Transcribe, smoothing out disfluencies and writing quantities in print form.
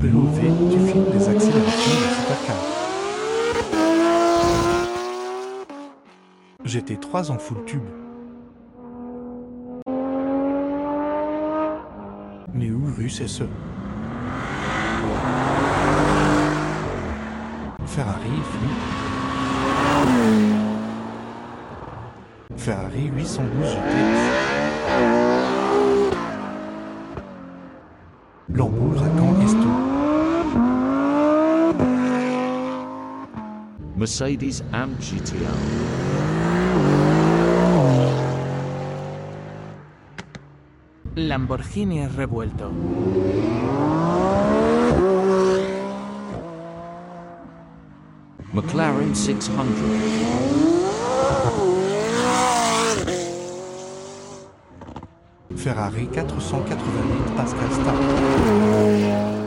POV du film des accélérations de Supercar. GT3 en full tube. Mais où c'est ce Ferrari Flip. Ferrari 812 GTS. Lambeau Racan Esto. Mercedes AM GTO. Lamborghini Revuelto. McLaren 600. Ferrari 488 Pascal Star.